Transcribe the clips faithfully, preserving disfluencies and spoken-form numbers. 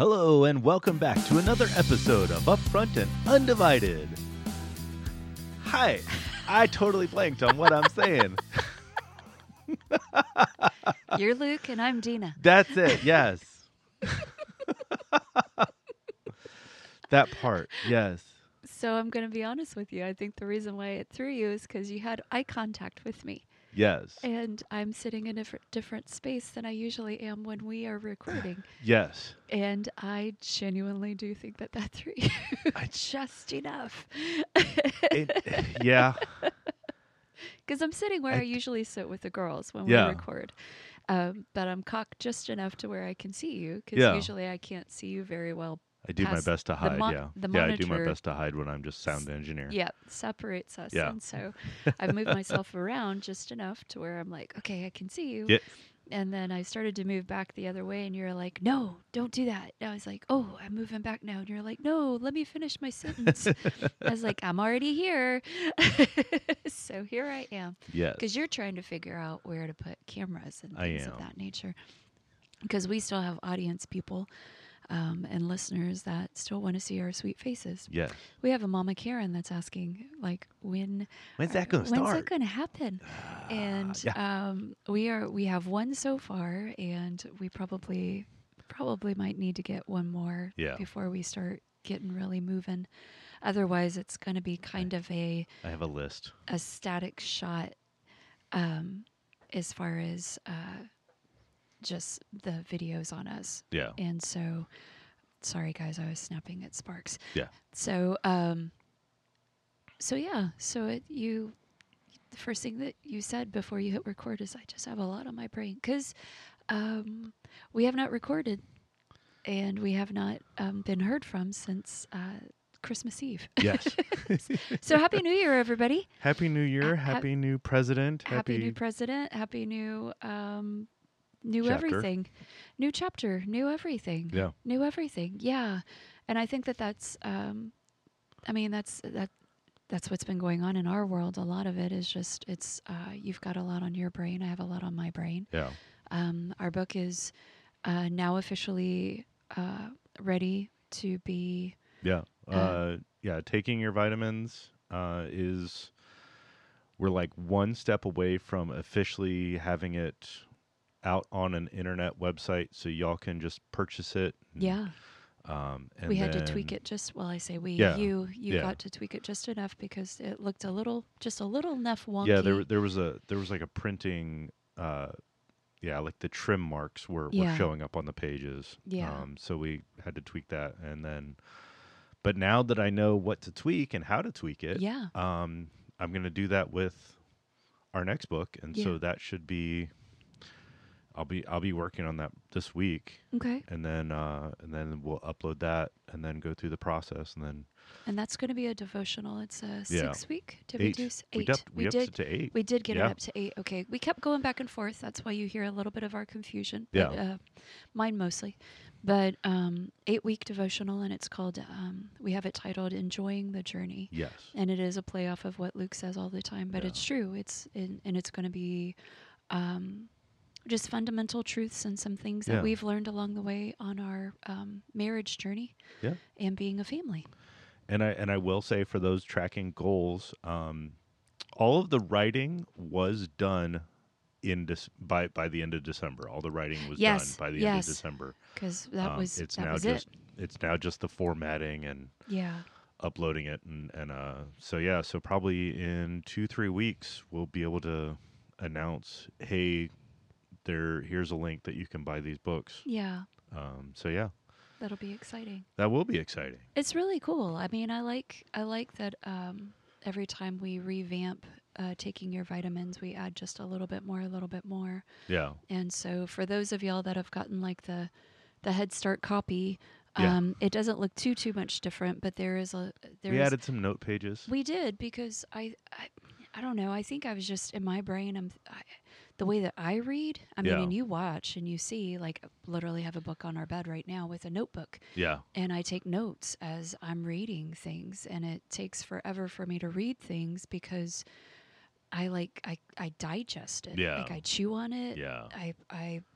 Hello and welcome back to another episode of Upfront and Undivided. Hi, I totally blanked on what I'm saying. You're Luke and I'm Dina. That's it, yes. That part, yes. So I'm going to be honest with you. I think the reason why it threw you is because you had eye contact with me. Yes. And I'm sitting in a different, different space than I usually am when we are recording. Yes. And I genuinely do think that that threw you I, just enough. it, yeah. Because I'm sitting where I, I usually sit with the girls when yeah. we record. Um, but I'm cocked just enough to where I can see you. Because yeah. usually I can't see you very well. I do my best to hide, mon- yeah. The yeah, monitor, I do my best to hide when I'm just sound engineer. Yeah, separates us. Yeah. And so I've moved myself around just enough to where I'm like, okay, I can see you. Yeah. And then I started to move back the other way, and you're like, no, don't do that. And I was like, oh, I'm moving back now. And you're like, no, let me finish my sentence. I was like, I'm already here. So here I am. Yes. Because you're trying to figure out where to put cameras and I things am. of that nature. Because we still have audience people. Um, and listeners that still want to see our sweet faces. Yes. We have a Mama Karen that's asking, like, when when's that going to start? When's that going to happen? Uh, and yeah. um, we are we have one so far, and we probably probably might need to get one more yeah. before we start getting really moving. Otherwise, it's going to be kind I, of a I have a list a static shot, um, as far as. Uh, just the videos on us. Yeah. And so, sorry guys, I was snapping at Sparks. Yeah. So, um, so yeah, so it, you, the first thing that you said before you hit record is I just have a lot on my brain because, um, we have not recorded and we have not, um, been heard from since, uh, Christmas Eve. Yes. So happy New Year, everybody. Happy New Year. Ha- happy new president. Happy, Happy new president. Happy new, um, New chapter. everything, new chapter, new everything, yeah, new everything. Yeah. And I think that that's, um, I mean, that's, that, that's what's been going on in our world. A lot of it is just, it's, uh, you've got a lot on your brain. I have a lot on my brain. Yeah. Um, our book is, uh, now officially, uh, ready to be. Yeah. Uh, uh, yeah. Taking your vitamins, uh, is, we're like one step away from officially having it out on an internet website so y'all can just purchase it. And, yeah. Um, and we had then, to tweak it just, well, I say we, yeah, you, you yeah. got to tweak it just enough because it looked a little, just a little enough wonky. Yeah, there there was a there was like a printing, uh, yeah, like the trim marks were, Yeah. were showing up on the pages. Yeah. Um, so we had to tweak that, and then, but now that I know what to tweak and how to tweak it, Yeah. um, I'm gonna do that with our next book, and Yeah. so that should be. I'll be I'll be working on that this week. Okay. And then uh, and then we'll upload that and then go through the process and then. And that's going to be a devotional. It's a Yeah. six week. Did eight. we do s- eight? We, up, we, we upped did. it to eight. We did get yeah. it up to eight. Okay. We kept going back and forth. That's why you hear a little bit of our confusion. Yeah. But, uh, mine mostly. But um, eight week devotional, and it's called. Um, we have it titled "Enjoying the Journey." Yes. And it is a play off of what Luke says all the time, but Yeah. it's true. It's in, and it's going to be. Um, Just fundamental truths and some things Yeah. that we've learned along the way on our um, marriage journey, Yeah. and being a family. And I and I will say for those tracking goals, um, all of the writing was done in this by by the end of December. All the writing was Yes, done by the yes. end of December. Because that Um, was it's that now was just it. it's now just the formatting and Yeah. uploading it and and uh so yeah so probably in two three weeks we'll be able to announce, hey, there here's a link that you can buy these books. Yeah. Um, so yeah, That'll be exciting. that will be exciting. It's really cool. I mean, I like I like that um, every time we revamp uh, taking your vitamins, we add just a little bit more, a little bit more. Yeah, And so for those of y'all that have gotten like the the Head Start copy, Yeah. um, it doesn't look too too much different, but there is a there we is added some note pages. we did because I, I I don't know. I think I was just in my brain. I'm I, the way that I read. I mean, Yeah. and you watch and you see. Like, literally have a book on our bed right now with a notebook, Yeah, and I take notes as I'm reading things. And it takes forever for me to read things because I like I I digest it. Yeah. Like I chew on it. yeah, I I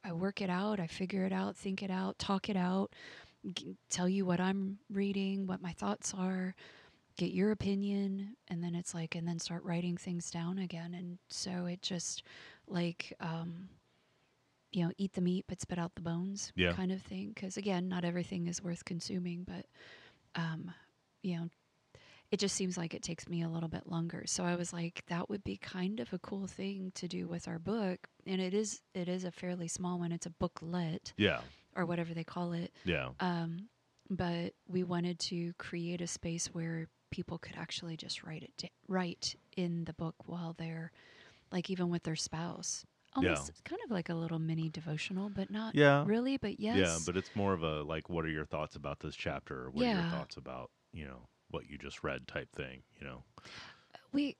I work it out, I figure it out, think it out, talk it out, g- tell you what I'm reading, what my thoughts are, get your opinion, and then it's like, and then start writing things down again. And so it just like, um, you know, eat the meat but spit out the bones Yeah. kind of thing. Because again, not everything is worth consuming, but, um, you know, it just seems like it takes me a little bit longer. So I was like, that would be kind of a cool thing to do with our book. And it is, it is a fairly small one. It's a booklet Yeah. or whatever they call it. Yeah. Um, but we wanted to create a space where people could actually just write it, da- write in the book while they're like, even with their spouse. Almost Yeah. kind of like a little mini devotional, but not Yeah. really. But yes, Yeah, but it's more of a like, what are your thoughts about this chapter? Or what are your yeah, thoughts about, you know, what you just read type thing, you know? we.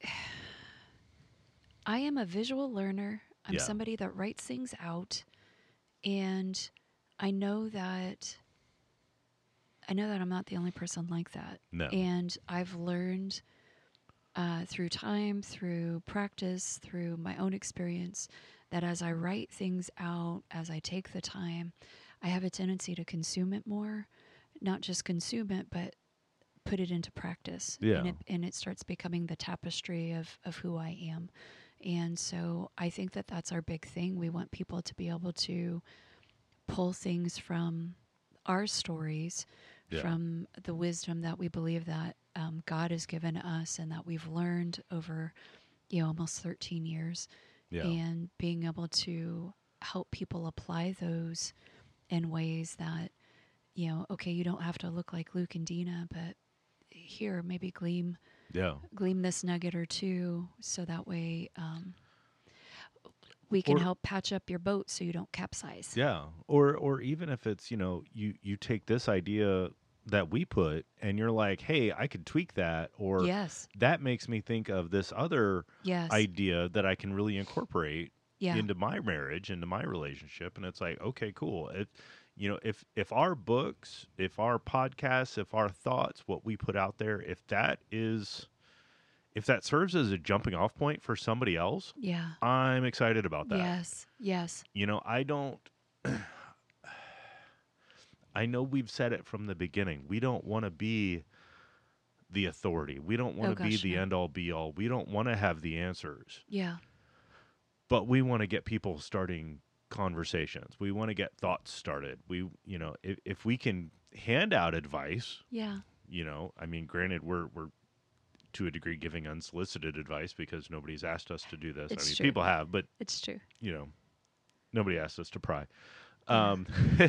I am a visual learner. I'm Yeah. somebody that writes things out, and I know that I know that I'm not the only person like that. No. And I've learned uh, through time, through practice, through my own experience, that as I write things out, as I take the time, I have a tendency to consume it more. Not just consume it, but put it into practice. Yeah. And it, and it starts becoming the tapestry of, of who I am. And so I think that that's our big thing. We want people to be able to pull things from our stories, Yeah. from the wisdom that we believe that um, God has given us and that we've learned over, you know, almost thirteen years, Yeah. and being able to help people apply those in ways that, you know, okay, you don't have to look like Luke and Dina, but here, maybe gleam Yeah. gleam this nugget or two, so that way um, we can Or- help patch up your boat so you don't capsize. Yeah. Or or even if it's, you know, you you take this idea that we put and you're like, "Hey, I could tweak that," or Yes. that makes me think of this other Yes. idea that I can really incorporate yeah. into my marriage, into my relationship, and it's like, "Okay, cool." If you know, if if our books, if our podcasts, if our thoughts, what we put out there, if that is if that serves as a jumping off point for somebody else, Yeah. I'm excited about that. Yes. Yes. You know, I don't I know we've said it from the beginning. We don't want to be the authority. We don't want Oh, to be gosh, the no. end all be all. We don't want to have the answers. Yeah. But we want to get people starting conversations. We want to get thoughts started. We, you know, if, if we can hand out advice, Yeah. you know, I mean, granted, we're we're to a degree giving unsolicited advice because nobody's asked us to do this. It's I mean, true. people have, but It's true. you know, nobody asked us to pry. Yeah. Um,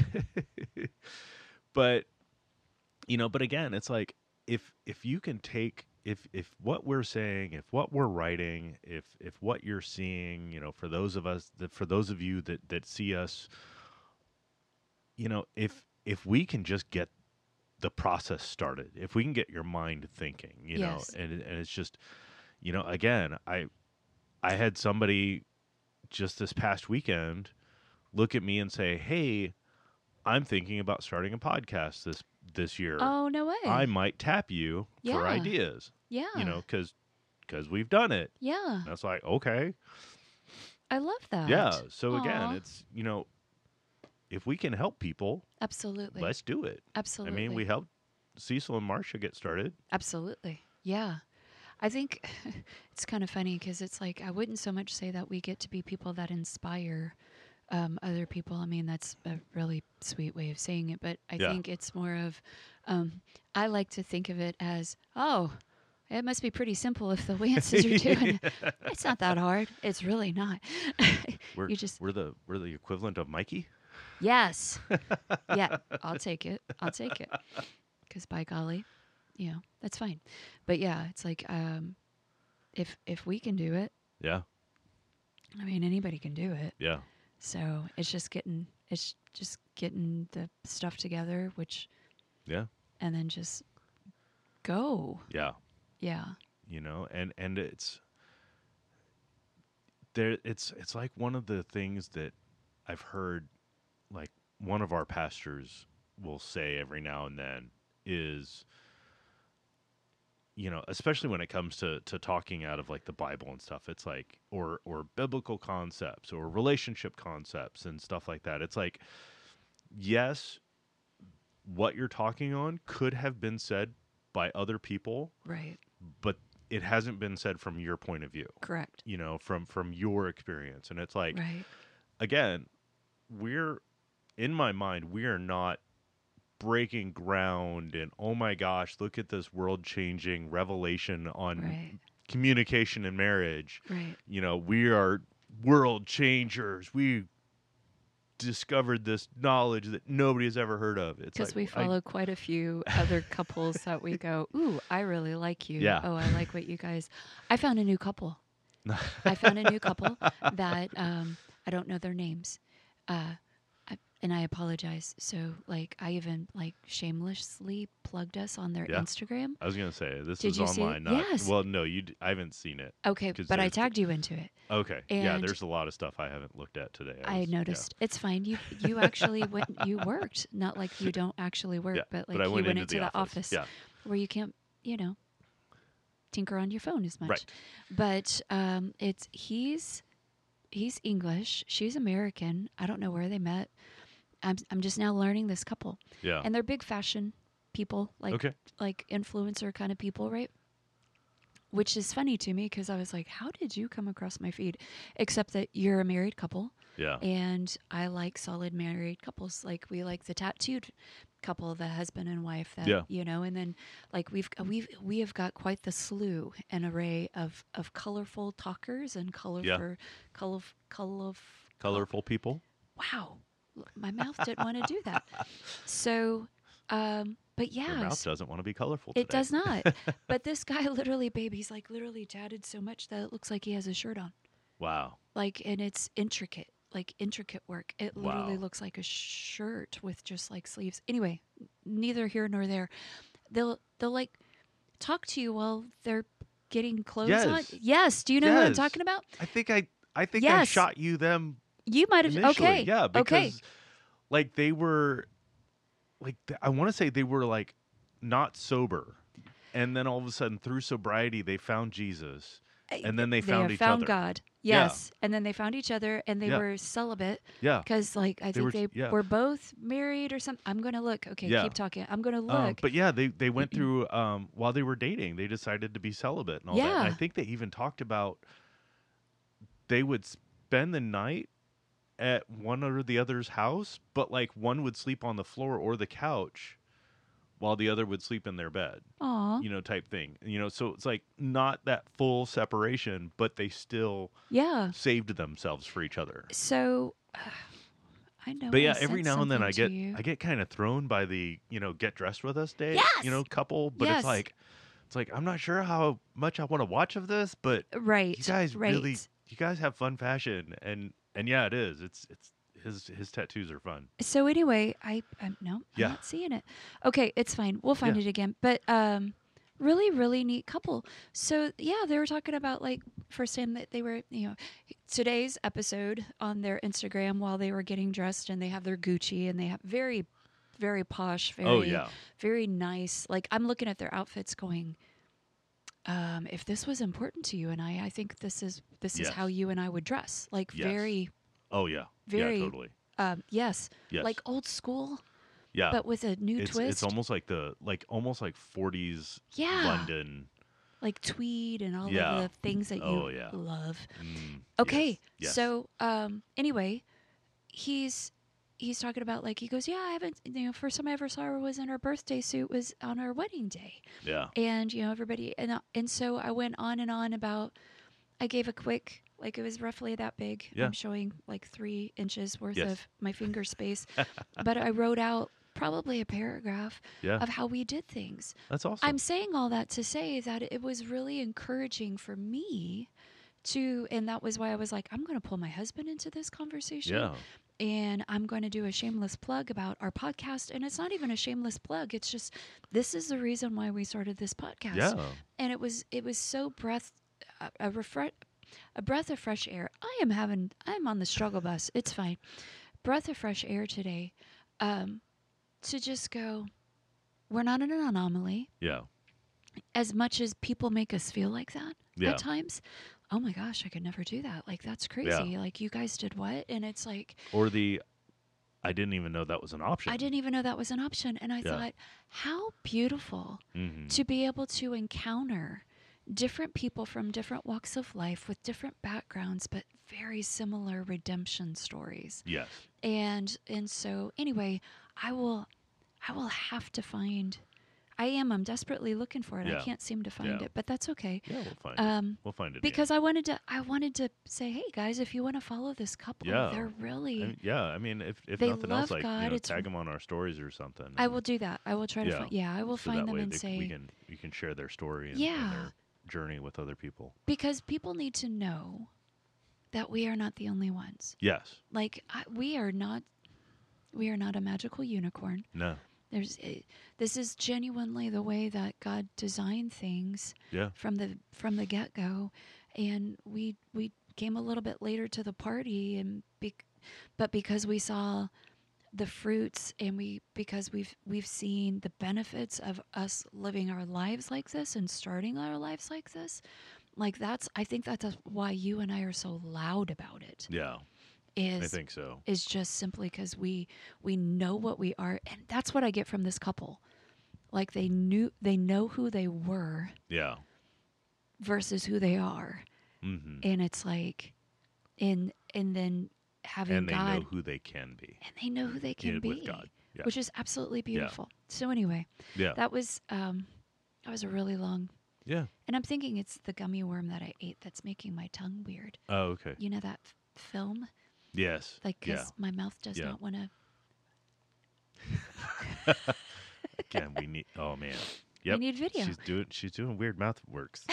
but you know, but again, it's like if if you can take if if what we're saying, if what we're writing, if if what you're seeing, you know, for those of us that for those of you that that see us, you know, if if we can just get the process started, if we can get your mind thinking, you Yes. know, and and it's just, you know, again, I I had somebody just this past weekend look at me and say, "Hey, I'm thinking about starting a podcast this this year. Oh, no way. I might tap you for Yeah. ideas." yeah. You know, because because we've done it. Yeah. And that's like, okay, I love that. yeah. So again, Aw. it's, you know, if we can help people, Absolutely. let's do it. Absolutely. I mean, we helped Cecil and Marcia get started. Absolutely. Yeah. I think it's kind of funny because it's like I wouldn't so much say that we get to be people that inspire um, other people. I mean, that's a really sweet way of saying it, but I Yeah. think it's more of um, I like to think of it as, oh, it must be pretty simple if the Wances are doing it. It's not that hard. It's really not. We're you just we're the we're the equivalent of Mikey. yes, yeah. I'll take it. I'll take it. Because by golly, you know that's fine. But yeah, it's like um, if if we can do it, Yeah, I mean anybody can do it. yeah, So it's just getting it's just getting the stuff together, which yeah, and then just go. yeah. Yeah. You know, and and it's there. It's it's like one of the things that I've heard, like one of our pastors will say every now and then is, you know, especially when it comes to to talking out of like the Bible and stuff, it's like or or biblical concepts or relationship concepts and stuff like that. It's like, yes, what you're talking on could have been said by other people, Right. but it hasn't been said from your point of view. Correct. You know, from from your experience. And it's like, Right. again, we're in my mind, we are not breaking ground and oh my gosh, look at this world changing revelation on Right. communication and marriage. Right. You know, we are world changers. We discovered this knowledge that nobody has ever heard of. It's Because like we I- follow quite a few other couples that we go, ooh, I really like you. Yeah. Oh, I like what you guys. I found a new couple. I found a new couple that um, I don't know their names, uh, I, and I apologize. So, like, I even like shamelessly plugged us on their Yeah. Instagram. I was gonna say this Did is you see it? online. Not, Yes. Well, no, you. D- I haven't seen it. Okay, 'Cause but I there's- tagged you into it. Okay. Yeah, And- there's a lot of stuff I haven't looked at today. I was- yeah. noticed. It's fine. You you actually went. You worked. Not like you don't actually work, Yeah, but like I you went went into into the the office, Yeah. where you can't, you know, tinker on your phone as much. Right. But um, it's he's he's English. She's American. I don't know where they met. I'm I'm just now learning this couple, Yeah. and they're big fashion people, like okay. like influencer kind of people, right? Which is funny to me because I was like, how did you come across my feed? Except that you're a married couple. Yeah. And I like solid married couples. Like we like the tattooed couple, the husband and wife that, Yeah. you know, and then like we've, we've, we have got quite the slew and array of, of colorful talkers and colorful, color, color, Colorful people. wow. My mouth didn't want to do that. So, um, but yeah, Your mouth doesn't want to be colorful. it today. does not. But this guy literally, babe, he's like literally tatted so much that it looks like he has a shirt on. Wow. Like, and it's intricate, like intricate work. It literally Wow. looks like a shirt with just like sleeves. Anyway, n- neither here nor there. They'll they'll like talk to you while they're getting clothes on. Yes. Yes. Do you know who I'm Yes. talking about? I think I. I think I Yes. shot you them You might have. initially. Okay. Yeah. Because okay. like they were, like th- I want to say they were like not sober, and then all of a sudden through sobriety they found Jesus, and then they found have each found other. God. Yeah. Yes. And then they found each other, and they Yeah. were celibate Yeah. because, like, I They think were- they yeah. were both married or something. I'm gonna look. Okay, Yeah. keep talking. I'm gonna look. Um, but yeah, they they went through um, while they were dating. They decided to be celibate and all that. And I Yeah. think they even talked about they would spend the night at one or the other's house, but like one would sleep on the floor or the couch, while the other would sleep in their bed. Aw. You know, type thing. You know, so it's like not that full separation, but they still Yeah. saved themselves for each other. So, I know. But I yeah, every sent now and then I something get to you. I get kind of thrown by the, you know, get dressed with us day, Yes! you know, couple, but Yes. it's like it's like I'm not sure how much I want to watch of this, but right. you guys right. really you guys have fun fashion and and yeah, it is. It's it's his his tattoos are fun. So anyway, I I'm, no, I'm Yeah. not seeing it. Okay, it's fine. We'll find Yeah. it again. But um, really, really neat couple. So yeah, they were talking about like first time that they were, you know, today's episode on their Instagram while they were getting dressed and they have their Gucci and they have very, very posh, very, Oh yeah. very nice. Like I'm looking at their outfits, going, um, if this was important to you and I, I think this is this is Yes. how you and I would dress. Like Yes. very, Oh yeah. very, yeah, totally. um, yes, Yes. like old school. yeah. But with a new it's twist. it's almost like the like almost like forties Yeah. London. like tweed and all Yeah. of the things that you Oh, yeah. love. Mm, Okay. yes, yes. So um anyway, he's he's talking about like he goes, yeah, I haven't you know, first time I ever saw her was in her birthday suit was on her wedding day. yeah. And you know, everybody and uh, and so I went on and on about I gave a quick like it was roughly that big. Yeah. I'm showing like three inches worth Yes. of my finger space. But I wrote out probably a paragraph Yeah. of how we did things. That's awesome. I'm saying all that to say that it was really encouraging for me to, and that was why I was like, I'm going to pull my husband into this conversation. yeah. And I'm going to do a shameless plug about our podcast. And it's not even a shameless plug. It's just, this is the reason why we started this podcast. Yeah. And it was, it was so breath, a, a refresh, a breath of fresh air. I am having, I'm on the struggle bus. It's fine. Breath of fresh air today. Um, to just go, we're not an anomaly. Yeah. as much as people make us feel like that Yeah. at times, oh my gosh, I could never do that. Like, that's Yeah. crazy. Like, you guys did what? And it's like, Or the, I didn't even know that was an option. I didn't even know that was an option. And I Yeah. thought, how beautiful Mhm. to be able to encounter different people from different walks of life with different backgrounds, but very similar redemption stories. Yes. And and so anyway, I will I will have to find I am I'm desperately looking for it. Yeah. I can't seem to find Yeah. it, but that's okay. Yeah, we'll find it. Um We'll find it. because I wanted to I wanted to say, hey guys, if you want to follow this couple, Yeah. they're really I mean, yeah, I mean, if if They nothing else, love like God, you know, it's- tag them on our stories or something. I and- will do that. I will try to Yeah. find yeah, I will so find that them way and they, say we can you can share their story and, Yeah. and their journey with other people. because people need to know that we are not the only ones. Yes. Like I, we are not we are not a magical unicorn. No. There's uh, this is genuinely the way that God designed things Yeah. from the from the get-go, and we we came a little bit later to the party, and bec- but because we saw the fruits and we because we've we've seen the benefits of us living our lives like this and starting our lives like this, like that's I think that's why you and I are so loud about it. Yeah. Is I think so. is just simply because we we know what we are, and that's what I get from this couple. Like they knew they know who they were Yeah. versus who they are, Mm-hmm. and it's like, and and then having And they God, know who they can be. and they know who they can Yeah, be, with God. Yeah. which is absolutely beautiful. So anyway, Yeah. that was um, that was a really long, Yeah. and I'm thinking it's the gummy worm that I ate that's making my tongue weird. Oh, okay. You know that f- film, Yes. like because yeah. my mouth does Yeah. not want to. Again, we need. Oh man. Yep. We need video. She's doing. She's doing weird mouth works.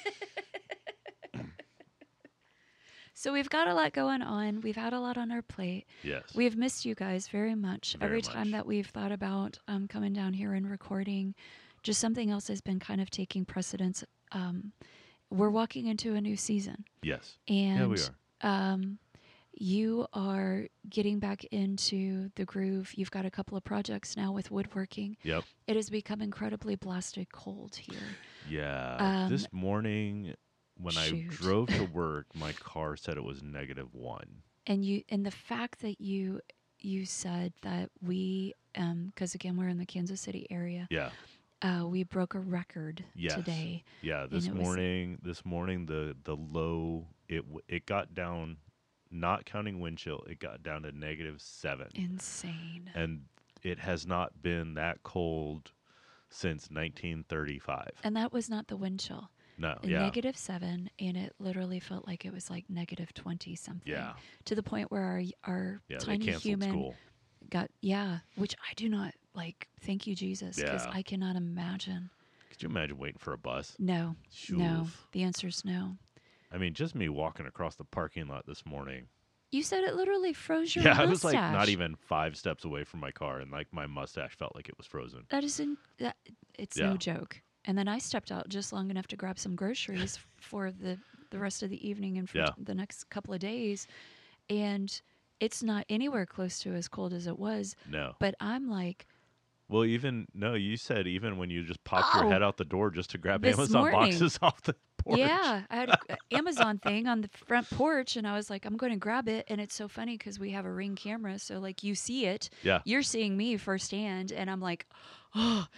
So we've got a lot going on. We've had a lot on our plate. Yes. We've missed you guys very much. Very Every time much. that we've thought about um, coming down here and recording, just something else has been kind of taking precedence. Um, we're walking into a new season, Yes. and Yeah, we are. Um, you are getting back into the groove. You've got a couple of projects now with woodworking. Yep. It has become incredibly blasted cold here. Yeah. Um, this morning, when I shoot. drove to work, my car said it was negative one. And you and the fact that you you said that we um because again we're in the Kansas City area, Yeah. uh we broke a record Yes. today. Yeah. This it was- morning. This morning, the the low it w- it got down, not counting wind chill, it got down to negative seven, Insane. and it has not been that cold since nineteen thirty-five. And that was not the wind chill. No. A Yeah. Negative seven, and it literally felt like it was like negative twenty something. Yeah. To the point where our our Yeah. They tiny canceled human school. got yeah, which I do not like. Thank you, Jesus, because Yeah. I cannot imagine. Could you imagine waiting for a bus? No, no. Shoof. The answer is no. I mean, just me walking across the parking lot this morning. You said it literally froze your Yeah, mustache. I was like not even five steps away from my car, and like my mustache felt like it was frozen. That is in, that. It's Yeah. no joke. And then I stepped out just long enough to grab some groceries for the the rest of the evening and for Yeah. the next couple of days, and it's not anywhere close to as cold as it was. No. But I'm like, Well, even no, you said even when you just popped your Oh, head out the door just to grab this Amazon morning. boxes off the porch. yeah, I had an Amazon thing on the front porch, and I was like, I'm going to grab it. And it's so funny because we have a Ring camera, so like you see it, Yeah. you're seeing me firsthand, and I'm like, oh,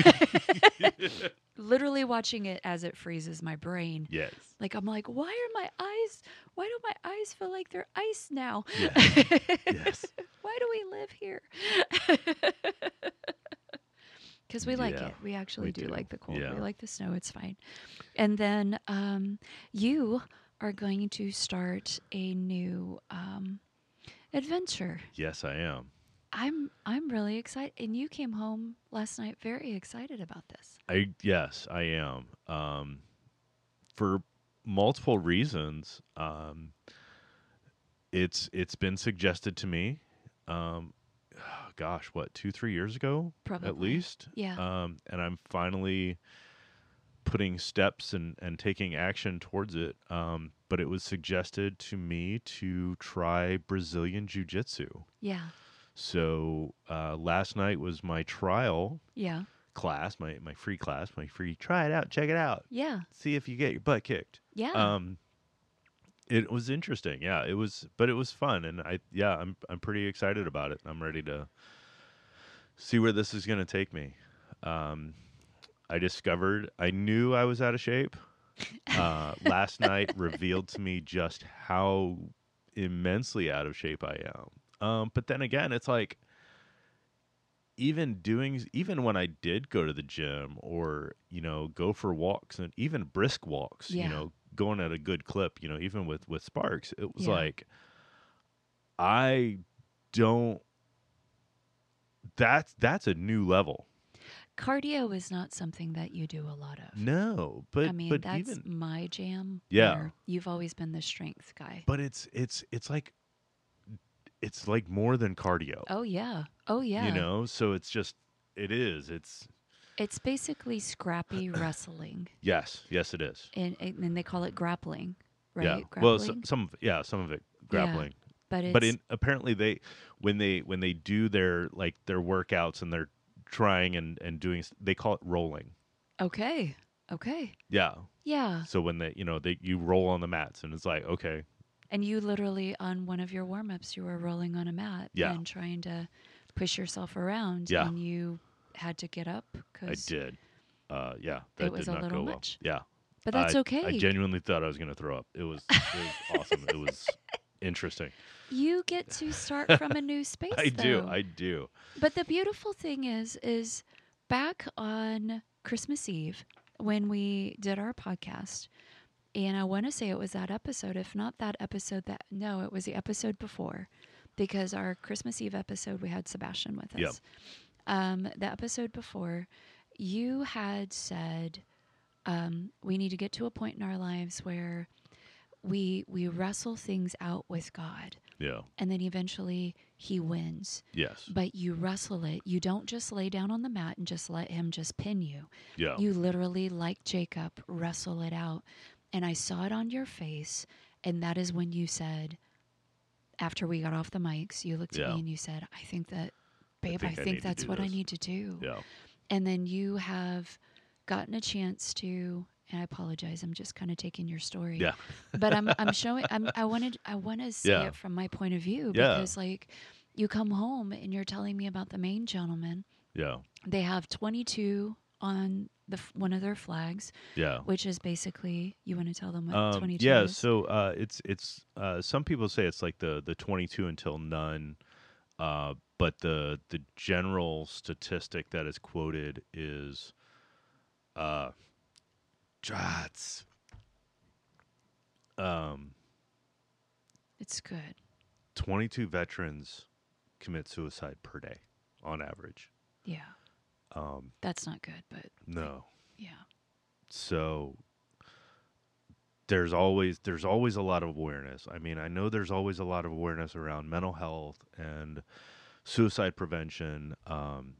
literally watching it as it freezes my brain. Yes. Like I'm like, why are my eyes? Why do my eyes feel like they're ice now? Yes. Yes. Why do we live here? Because we like Yeah, it. We actually we do, do. like the cold. Yeah. We like the snow. It's fine. And then um, you are going to start a new um, adventure. Yes, I am. I'm I'm really excited. And you came home last night very excited about this. I yes, I am. Um, for multiple reasons. Um, it's it's been suggested to me. Um, gosh, what two three years ago, Probably. at least. Yeah. Um, and I'm finally putting steps and and taking action towards it. Um, but it was suggested to me to try Brazilian Jiu-Jitsu. Yeah. So uh, last night was my trial Yeah. class, my my free class, my free try it out, check it out, Yeah. see if you get your butt kicked. Yeah. Um, it was interesting. Yeah, it was, but it was fun, and I yeah, I'm I'm pretty excited about it. I'm ready to see where this is going to take me. Um, I discovered I knew I was out of shape. Uh, last night revealed to me just how immensely out of shape I am. Um, but then again, it's like even doing even when I did go to the gym or you know go for walks and even brisk walks, Yeah. you know, going at a good clip, you know, even with with Sparks, it was Yeah. like I don't. That's that's a new level. Cardio is not something that you do a lot of. No, but I mean, but that's even my jam. Yeah. where You've always been the strength guy. but it's it's it's like it's like more than cardio. Oh, yeah. Oh, yeah. You know, so it's just it is. It's It's basically scrappy wrestling. yes, yes, it is. And, and they call it grappling, right? Yeah. Grappling. Well, so, some of yeah, some of it grappling. but it's But in, apparently they when they when they do their like their workouts and they're trying and and doing s- they call it rolling. okay. Okay. Yeah. Yeah. So when they you know they you roll on the mats and it's like okay And you literally, on one of your warm ups, you were rolling on a mat Yeah. and trying to push yourself around. Yeah. And you had to get up I because. did. Uh, yeah, that It was did a not little go much. well. Yeah. But that's I, okay. I genuinely thought I was going to throw up. It was it was awesome. It was interesting. You get to start from a new space. I do. though. I do. But the beautiful thing is, is back on Christmas Eve when we did our podcast, and I want to say it was that episode, if not that episode, that no, it was the episode before, because our Christmas Eve episode we had Sebastian with us. Yep. Um, the episode before, you had said um, we need to get to a point in our lives where we we wrestle things out with God. Yeah. And then eventually he wins. Yes. But you wrestle it. You don't just lay down on the mat and just let him just pin you. Yeah. You literally, like Jacob, wrestle it out. And I saw it on your face. And that is when you said, after we got off the mics, you looked at Yeah. me and you said, I think that, babe, I think think, I need to that's do what I this." need to do. Yeah. And then you have gotten a chance to, and I apologize, I'm just kind of taking your story. Yeah. But I'm I'm showing I'm I wanted I want to say Yeah. it from my point of view Yeah. because like you come home and you're telling me about the Maine gentleman. Yeah. They have twenty-two on the f- one of their flags, Yeah. which is basically you want to tell them what Um, twenty-two yeah. is? So uh, it's it's uh, some people say it's like the the twenty-two until none, uh, but the the general statistic that is quoted is, uh, Drats. Um, It's good. twenty-two veterans commit suicide per day on average. Yeah. Um, That's not good, but no. yeah. So there's always there's always a lot of awareness. I mean, I know there's always a lot of awareness around mental health and suicide prevention. Um,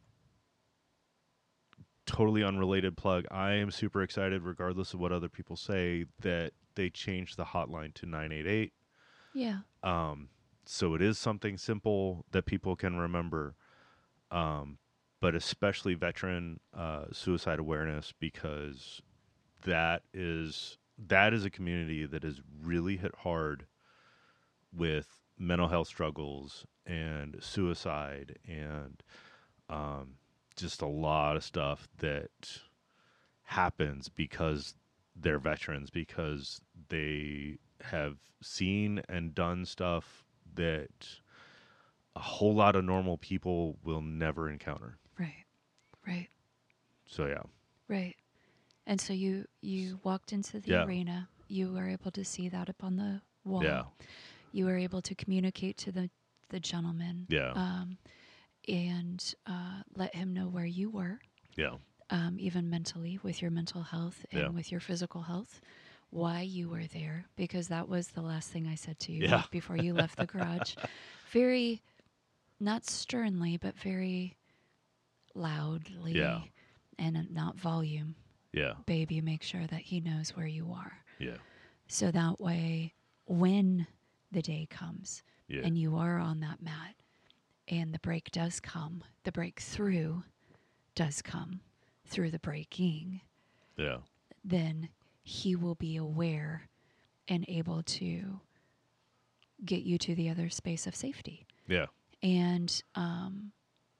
totally unrelated plug. I am super excited, regardless of what other people say, that they changed the hotline to nine eight eight. Yeah. Um, so it is something simple that people can remember. Um, but especially veteran uh, suicide awareness, because that is that is a community that is really hit hard with mental health struggles and suicide and um, just a lot of stuff that happens because they're veterans, because they have seen and done stuff that a whole lot of normal people will never encounter. Right. Right. So yeah. Right. And so you you walked into the Yeah. arena. You were able to see that up on the wall. Yeah. You were able to communicate to the the gentleman. Yeah. Um, and uh, let him know where you were, Yeah. um, even mentally, with your mental health and Yeah. with your physical health, why you were there, because that was the last thing I said to you Yeah. before you left the garage. Very, not sternly, but very loudly Yeah. and uh, not volume. Yeah. Babe, you make sure that he knows where you are. Yeah. So that way, when the day comes Yeah. and you are on that mat and the break does come, the breakthrough, does come through the breaking, Yeah. then he will be aware and able to get you to the other space of safety. Yeah. And um,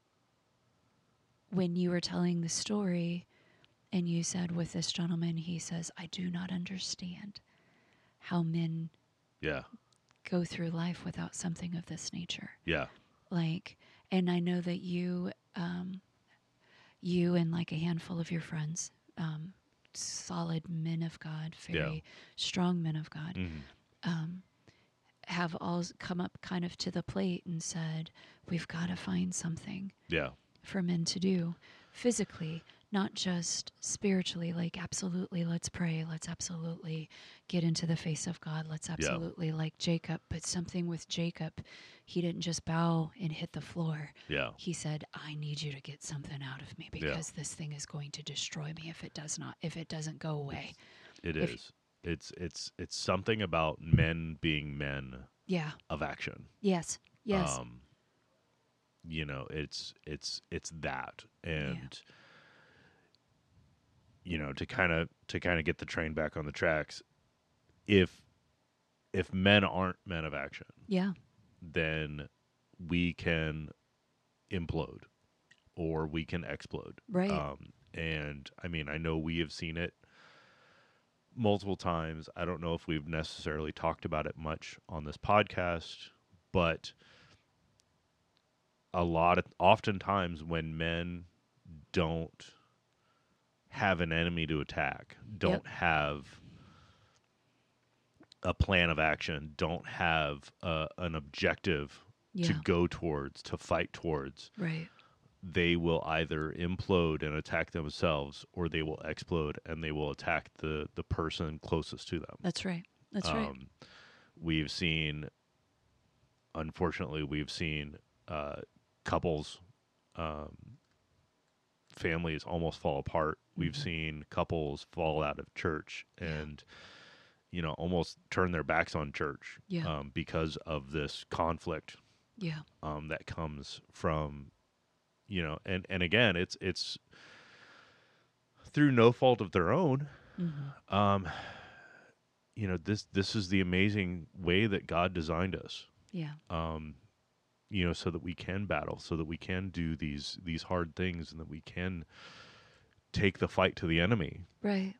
when you were telling the story and you said with this gentleman, he says, I do not understand how men Yeah. go through life without something of this nature. Yeah. Like, and I know that you, um, you and like a handful of your friends, um, solid men of God, very Yeah. strong men of God, Mhm. um, have all come up kind of to the plate and said, we've got to find something Yeah. for men to do physically, not just spiritually. Like, absolutely, let's pray. Let's absolutely get into the face of God. Let's absolutely, like Jacob, but something with Jacob, he didn't just bow and hit the floor. Yeah. He said, I need you to get something out of me because this thing is going to destroy me if it does not, if it doesn't go away. It If- is. It's it's it's something about men being men Yeah. of action. Yes. Yes. Um, you know, it's it's it's that, and you know, to kind of to kind of get the train back on the tracks. If if men aren't men of action, Yeah. then we can implode or we can explode. Right. Um, and I mean, I know we have seen it multiple times. I don't know if we've necessarily talked about it much on this podcast, but a lot of oftentimes when men don't have an enemy to attack, don't Yep. have a plan of action, don't have uh, an objective Yeah. to go towards, to fight towards, Right. they will either implode and attack themselves, or they will explode and they will attack the the person closest to them. That's right. That's right. Um, we've seen, unfortunately, we've seen uh, couples, um, families almost fall apart. We've Mhm. seen couples fall out of church and, you know, almost turn their backs on church Yeah. um, because of this conflict Yeah. um, that comes from, you know, and, and again, it's it's through no fault of their own. Mm-hmm. Um, you know, this this is the amazing way that God designed us. Yeah. Um, you know, so that we can battle, so that we can do these these hard things, and that we can take the fight to the enemy. Right.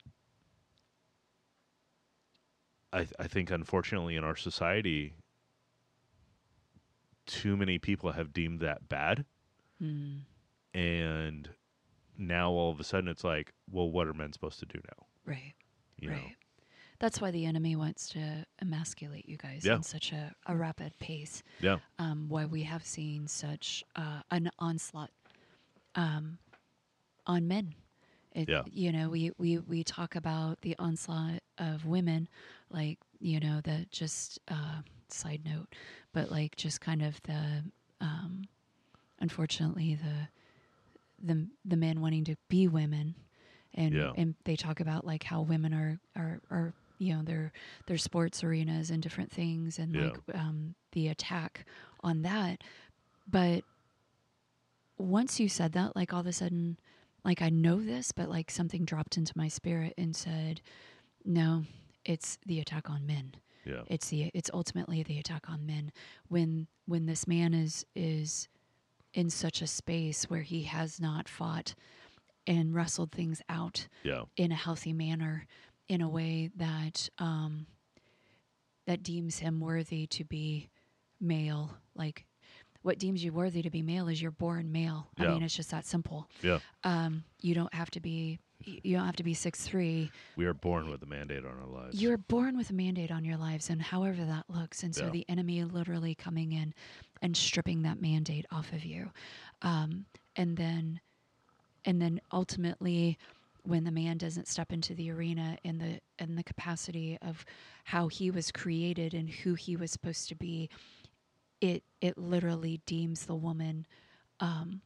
I, I think, unfortunately, in our society, too many people have deemed that bad, Mm. and now all of a sudden it's like, well, what are men supposed to do now? Right. You right. know? That's why the enemy wants to emasculate you guys Yeah. in such a, a rapid pace. Yeah, Um, why we have seen such uh, an onslaught um, on men. It, Yeah. You know, we, we, we talk about the onslaught of women, like, you know, the just uh, side note, but like just kind of the, um, unfortunately, the, the, the men wanting to be women. And, Yeah. and they talk about like how women are, are, are, you know, their, their sports arenas and different things and Yeah. like um, the attack on that. But once you said that, like all of a sudden, like I know this, but like something dropped into my spirit and said, no, it's the attack on men. Yeah. It's the, it's ultimately the attack on men. When, when this man is, is in such a space where he has not fought and wrestled things out Yeah. in a healthy manner, in a way that um, that deems him worthy to be male. Like, what deems you worthy to be male is you're born male. I Yeah. mean, it's just that simple. Yeah. Um, you don't have to be. You don't have to be six three. We are born with a mandate on our lives. You're born with a mandate on your lives, and however that looks. And so Yeah. the enemy literally coming in and stripping that mandate off of you, um, and then, and then ultimately, when the man doesn't step into the arena in the in the capacity of how he was created and who he was supposed to be, it it literally deems the woman. Um,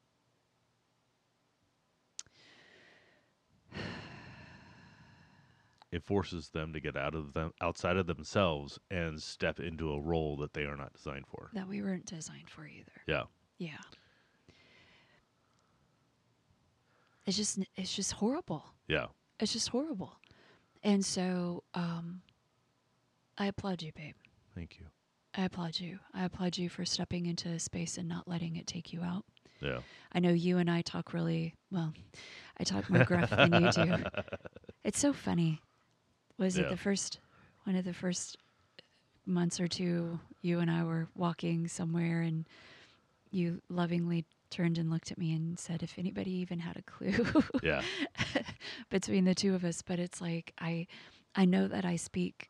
It forces them to get out of them, outside of themselves, and step into a role that they are not designed for. that we weren't designed for either. Yeah. Yeah. It's just it's just horrible. Yeah. It's just horrible. And so um, I applaud you, babe. Thank you. I applaud you. I applaud you for stepping into a space and not letting it take you out. Yeah. I know you and I talk really, well, I talk more gruff than you do. It's so funny. Was Yeah. it the first, one of the first months or two, you and I were walking somewhere and you lovingly turned and looked at me and said, if anybody even had a clue Yeah. between the two of us. But it's like, I, I know that I speak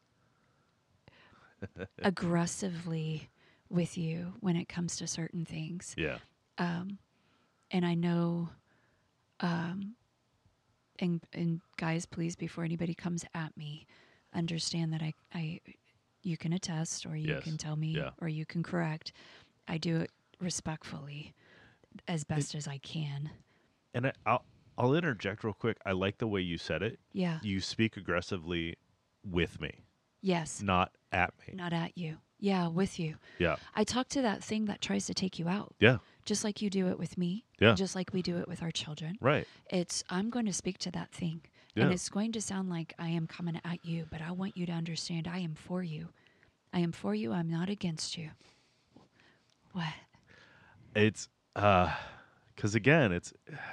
aggressively with you when it comes to certain things. Yeah. Um, and I know, um, and, and guys, please, before anybody comes at me, understand that I, I, you can attest, or you Yes. can tell me, Yeah. or you can correct. I do it respectfully, as best as I can. And I, I'll I'll interject real quick. I like the way you said it. Yeah. You speak aggressively with me, Yes. not at me. Not at you. Yeah, with you. Yeah. I talk to that thing that tries to take you out, Yeah. just like you do it with me. Yeah. Just like we do it with our children. Right. It's, I'm going to speak to that thing. Yeah. And it's going to sound like I am coming at you, but I want you to understand I am for you. I am for you. I'm not against you. What? It's uh cuz again, it's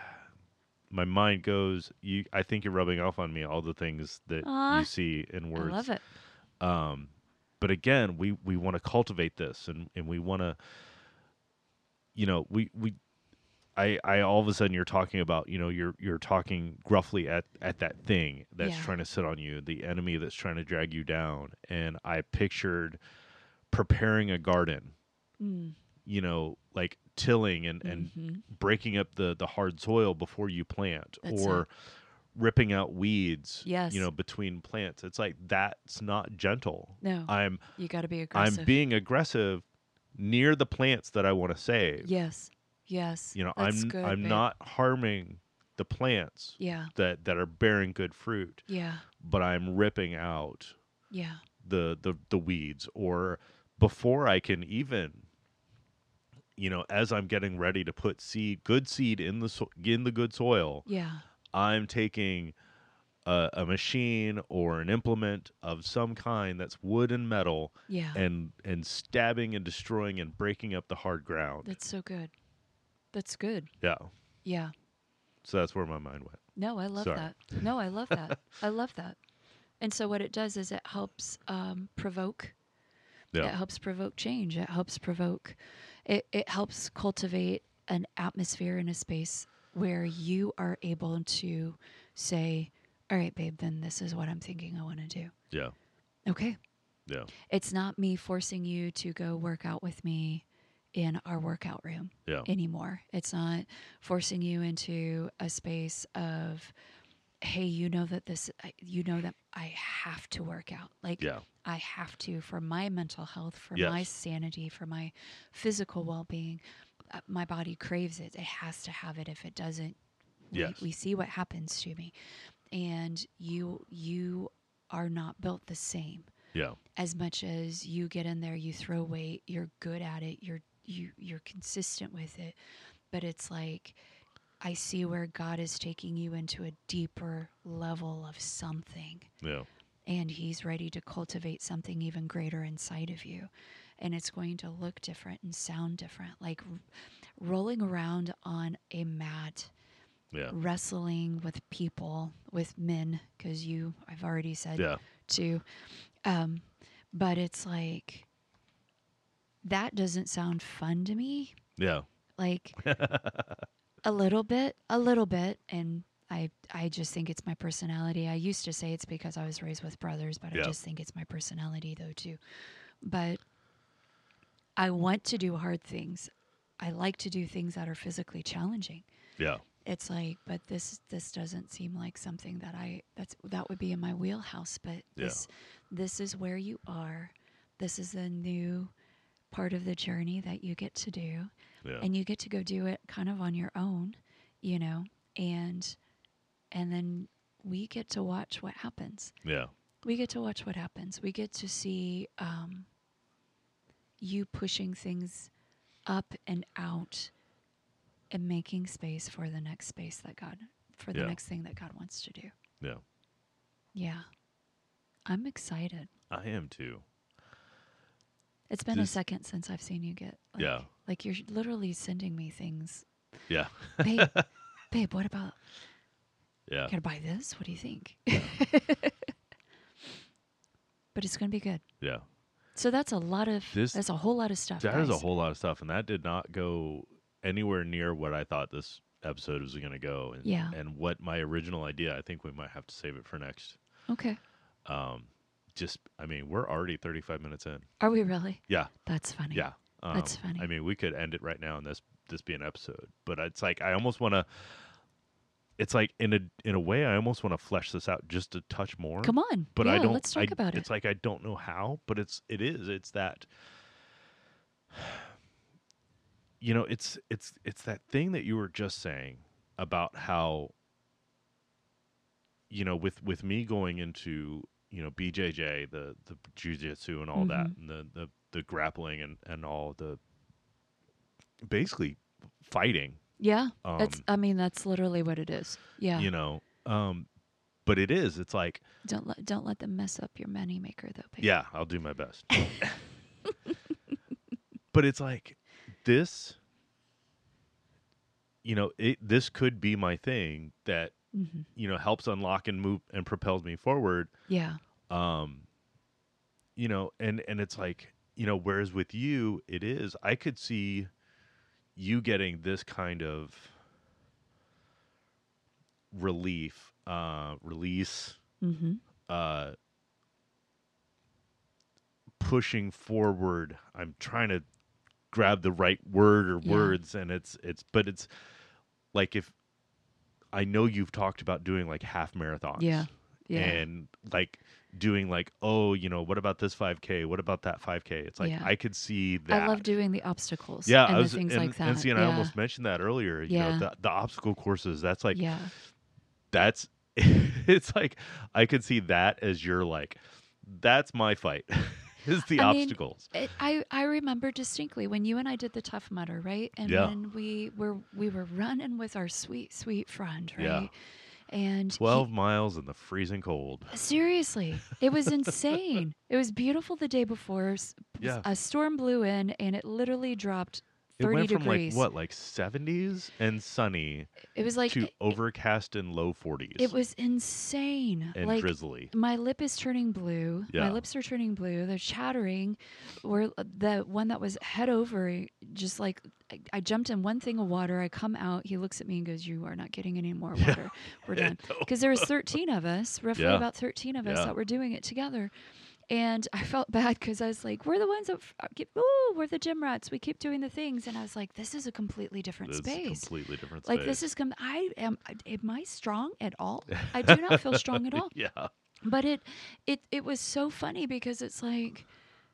my mind goes you I think you're rubbing off on me all the things that Aw, you see in words. I love it. Um but again, we we want to cultivate this and and we want to you know, we we I, I all of a sudden you're talking about, you know, you're you're talking gruffly at, at that thing that's Yeah. trying to sit on you, the enemy that's trying to drag you down. And I pictured preparing a garden, Mm. you know, like tilling and, and Mhm. breaking up the, the hard soil before you plant, That's or it. ripping out weeds, Yes. you know, between plants. It's like that's not gentle. No. I'm You got to be aggressive. I'm being aggressive near the plants that I want to save. Yes. Yes. You know, That's I'm good, I'm babe. not harming the plants Yeah. that, that are bearing good fruit, Yeah. but I'm ripping out Yeah. the, the, the weeds, or before I can even, you know, as I'm getting ready to put seed, good seed in the so- in the good soil, Yeah. I'm taking a, a machine or an implement of some kind that's wood and metal, Yeah. and and stabbing and destroying and breaking up the hard ground. That's so good. That's good. Yeah. Yeah. So that's where my mind went. No, I love Sorry. that. No, I love that. I love that. And so what it does is it helps um, provoke. Yeah. It helps provoke change. It helps provoke. It it helps cultivate an atmosphere in a space where you are able to say, "All right, babe, then this is what I'm thinking I want to do." Yeah. Okay. Yeah. It's not me forcing you to go work out with me in our workout room Yeah. anymore. It's not forcing you into a space of, hey, you know that this, I- you know that I have to work out. Like, Yeah. I have to for my mental health, for my Yes. sanity, for my physical well being. Uh, my body craves it. It has to have it. If it doesn't, we, Yes. we see what happens to me. And you, you are not built the same. Yeah. As much as you get in there, you throw weight, you're good at it, you're you you're consistent with it, but it's like I see where God is taking you into a deeper level of something, Yeah. and he's ready to cultivate something even greater inside of you, and it's going to look different and sound different, like r- rolling around on a mat, Yeah. wrestling with people, with men, because you I've already said Yeah. too. Um, but it's like, that doesn't sound fun to me. Yeah. Like a little bit, a little bit. And I, I just think it's my personality. I used to say it's because I was raised with brothers, but Yeah. I just think it's my personality though too. But I want to do hard things. I like to do things that are physically challenging. Yeah. It's like, but this this doesn't seem like something that I that's that would be in my wheelhouse. But Yeah. this this is where you are. This is a new part of the journey that you get to do, Yeah. and you get to go do it kind of on your own, you know, and and then we get to watch what happens. Yeah. We get to watch what happens. We get to see um, you pushing things up and out and making space for the next space that God, for the Yeah. next thing that God wants to do. Yeah. Yeah. I'm excited. I am too. It's been This- a second since I've seen you get like, Yeah. like you're literally sending me things. Yeah. Babe, babe, what about Yeah. gotta buy this? What do you think? But it's gonna be good. Yeah. So that's a lot of This- that's a whole lot of stuff. That is a guys. whole lot of stuff, and that did not go anywhere near what I thought this episode was going to go. And, Yeah. and what my original idea, I think we might have to save it for next. Okay. Um, just, I mean, we're already thirty-five minutes in. Are we really? Yeah. That's funny. Yeah. Um, That's funny. I mean, we could end it right now and this this be an episode, but it's like I almost want to. It's like in a in a way, I almost want to flesh this out just a touch more. Come on. But yeah, I don't. let's talk I, about It's it. like I don't know how, but it's it is. It's that. You know, it's it's it's that thing that you were just saying about how. You know, with with me going into you know B J J, the the jiu-jitsu and all that, Mhm. and the the the grappling and and all the. Basically, fighting. Yeah. Um, That's I mean, that's literally what it is. Yeah. You know, um, but it is. It's like, Don't let don't let them mess up your money maker though, babe. yeah, I'll do my best. But it's like this. You know, it. This could be my thing that hmm you know helps unlock and move and propels me forward. Yeah. Um, you know, and and it's like you know, whereas with you, it is. I could see you getting this kind of relief, uh, release. Mm-hmm. Uh, pushing forward. I'm trying to grab the right word or Yeah. words, and it's it's, but it's like if I know you've talked about doing like half marathons, Yeah. Yeah. and like doing like oh you know what about this five K? What about that five K? It's like Yeah. I could see that. I love doing the obstacles. yeah, and I was the things and, like that. and see, and yeah. I almost mentioned that earlier. You Yeah. know, the the obstacle courses. That's like yeah. that's it's like I could see that as your like that's my fight is the I mean, obstacles. It, I I remember distinctly when you and I did the Tough Mudder, right? And Yeah. when we were we were running with our sweet sweet friend, right? Yeah. And he- Twelve miles in the freezing cold. seriously, it was insane. It was beautiful the day before. s- Yeah. A storm blew in, and it literally dropped It thirty went from degrees. like what, like seventies and sunny It was like to it, overcast and low forties. it was insane. and like drizzly. my lip is turning blue. Yeah. My lips are turning blue. They're chattering. Where the one that was head over, just like I, I jumped in one thing of water. I come out. He looks at me and goes, "You are not getting any more Yeah. water. We're done." Because there was thirteen of us, roughly Yeah. about thirteen of us Yeah. that were doing it together. And I felt bad because I was like, "We're the ones that f- uh, keep, ooh, we're the gym rats. We keep doing the things." And I was like, "This is a completely different It's a space. completely different Like space. this is com- I am. Am I strong at all? I do not feel strong at all." Yeah. But it it it was so funny because it's like,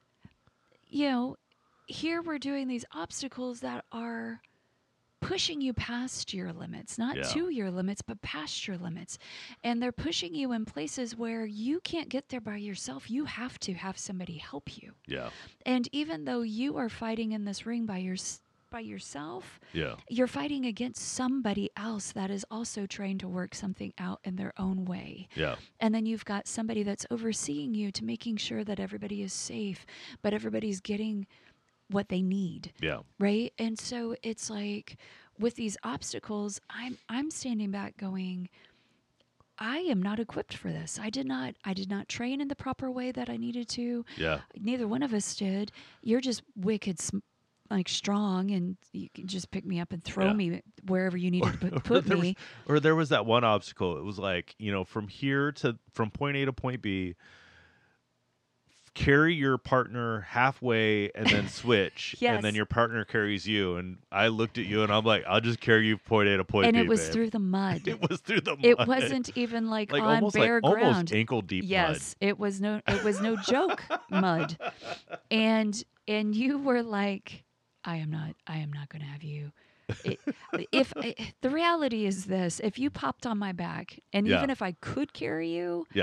you know, here we're doing these obstacles that are pushing you past your limits, not Yeah. to your limits, but past your limits. And they're pushing you in places where you can't get there by yourself. You have to have somebody help you. Yeah. And even though you are fighting in this ring by your by yourself, Yeah. you're fighting against somebody else that is also trying to work something out in their own way. Yeah. And then you've got somebody that's overseeing you to making sure that everybody is safe, but everybody's getting what they need, Yeah. right? And so it's like with these obstacles, I'm I'm standing back going, I am not equipped for this. I did not I did not train in the proper way that I needed to. Yeah. Neither one of us did. You're just wicked sm- like strong, and you can just pick me up and throw Yeah. me wherever you needed to put, put there me. Was, or there was that one obstacle. It was like, you know, from here to from point A to point B, carry your partner halfway and then switch, and then Yes. your partner carries you. And I looked at you and I'm like, I'll just carry you point A to point And B. it was babe. through the mud. It was through the mud. It wasn't even like, like on almost bare like ground. almost ankle deep Yes, it was no it was no joke mud. And and you were like, I am not I am not going to have you. It, if I, the reality is this, if you popped on my back and Yeah. even if I could carry you, mud. Yeah.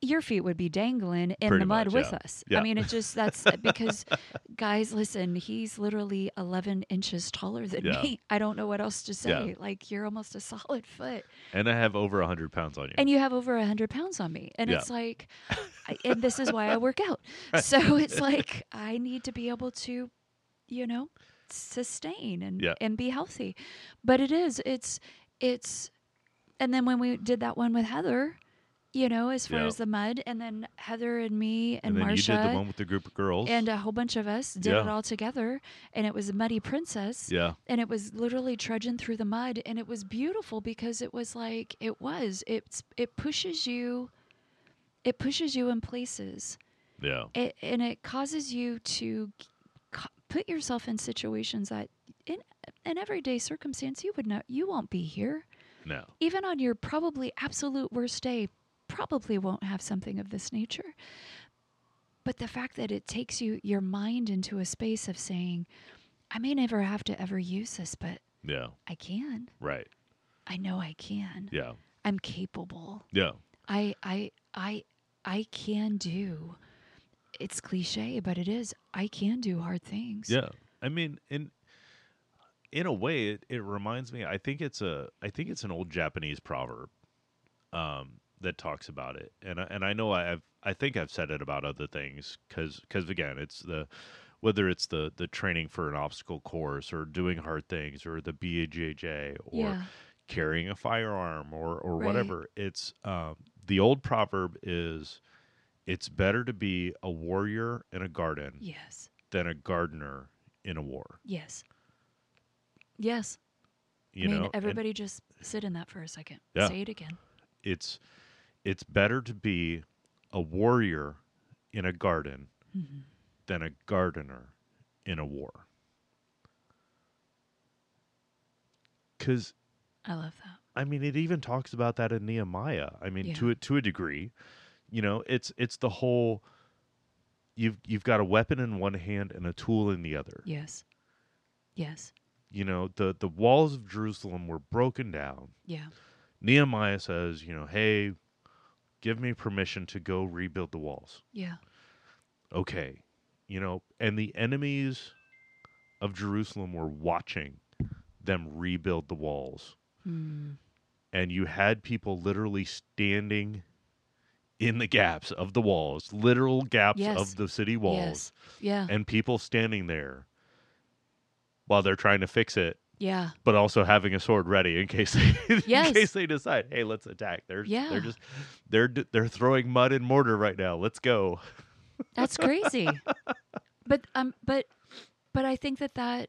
your feet would be dangling in Pretty the mud much, with yeah. us. Yeah. I mean, it just, that's because, guys, listen, he's literally eleven inches taller than Yeah. me. I don't know what else to say. Yeah. Like, you're almost a solid foot. And I have over one hundred pounds on you. And you have over one hundred pounds on me. And Yeah. it's like, I, and this is why I work out. So it's like, I need to be able to, you know, sustain and, Yeah. and be healthy. But it is, it's, it's, and then when we did that one with Heather, you know, as far Yeah. as the mud, and then Heather and me and, And then Marsha you did the one with the group of girls. and a whole bunch of us did Yeah. it all together, and it was Muddy Princess. Yeah. And it was literally trudging through the mud, and it was beautiful because it was like it was it's it pushes you it pushes you in places. Yeah. It, and it causes you to c- put yourself in situations that in an everyday circumstance you would not you won't be here. No. Even on your probably absolute worst day, probably won't have something of this nature. But the fact that it takes you your mind into a space of saying, I may never have to ever use this, but Yeah. I can. Right. I know I can. Yeah. I'm capable. Yeah. I I I I can do. It's cliche, but it is. I can do hard things. Yeah. I mean, in in a way, it, it reminds me. I think it's a. I think it's an old Japanese proverb, um, that talks about it. And I- and I know I've. I think I've said it about other things because again, it's the whether it's the the training for an obstacle course or doing hard things or the B J J or Yeah. carrying a firearm or or Right. whatever. It's um, the old proverb is, it's better to be a warrior in a garden Yes. than a gardener in a war. Yes. Yes. You I mean, know, And everybody just sit in that for a second. Yeah. Say it again. it's it's better to be a warrior in a garden Mm-hmm. than a gardener in a war. Because I love that. I mean, it even talks about that in Nehemiah. I mean, Yeah. to a to a degree, you know, it's it's the whole. You've you've got a weapon in one hand and a tool in the other. Yes. Yes. You know, the the walls of Jerusalem were broken down. Yeah. Nehemiah says, you know, hey, give me permission to go rebuild the walls. Yeah. Okay, you know, and the enemies of Jerusalem were watching them rebuild the walls. Mm. And you had people literally standing in the gaps of the walls, literal gaps Yes. of the city walls, Yes. Yeah. and people standing there while they're trying to fix it, Yeah. but also having a sword ready in case they Yes. in case they decide, hey, let's attack. They're Yeah. they're just they're they're throwing mud and mortar right now. Let's go. That's crazy. but um but but I think that that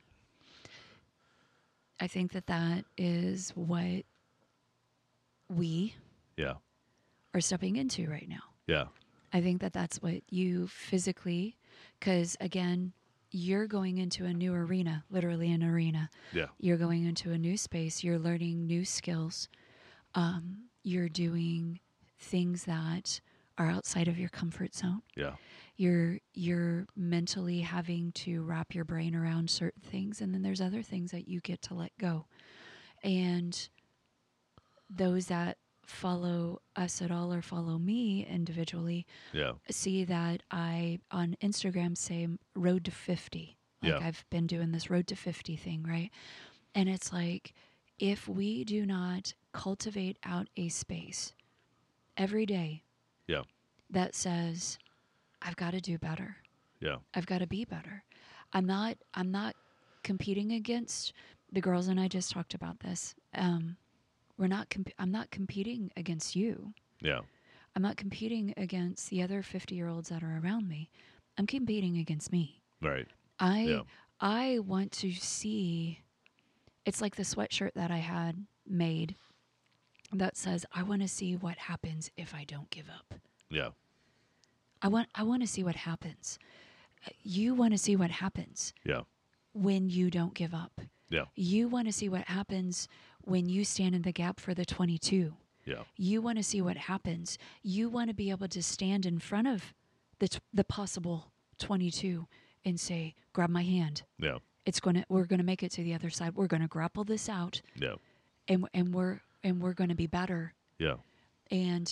I think that that is what we Yeah. are stepping into right now. Yeah. I think that that's what you physically, because again, you're going into a new arena, literally an arena. Yeah. You're going into a new space. You're learning new skills. Um, you're doing things that are outside of your comfort zone. Yeah. You're you're mentally having to wrap your brain around certain things, and then there's other things that you get to let go. And those that follow us at all or follow me individually Yeah. see that I on Instagram say road to fifty. Like Yeah. I've been doing this road to fifty thing, right? And it's like if we do not cultivate out a space every day Yeah. that says I've got to do better. Yeah. I've got to be better. I'm not I'm not competing against the girls, and I just talked about this. Um we're not comp- I'm not competing against you. Yeah. I'm not competing against the other fifty-year-olds that are around me. I'm competing against me. Right. I Yeah. I want to see. It's like the sweatshirt that I had made that says, I want to see what happens if I don't give up. Yeah. I want I want to see what happens. You want to see what happens Yeah. when you don't give up. Yeah. You want to see what happens when you stand in the gap for the twenty-two. Yeah. You want to see what happens. You want to be able to stand in front of the t- the possible twenty-two and say, "Grab my hand. Yeah. It's going to we're going to make it to the other side. We're going to grapple this out Yeah. and and we're and we're going to be better." Yeah. And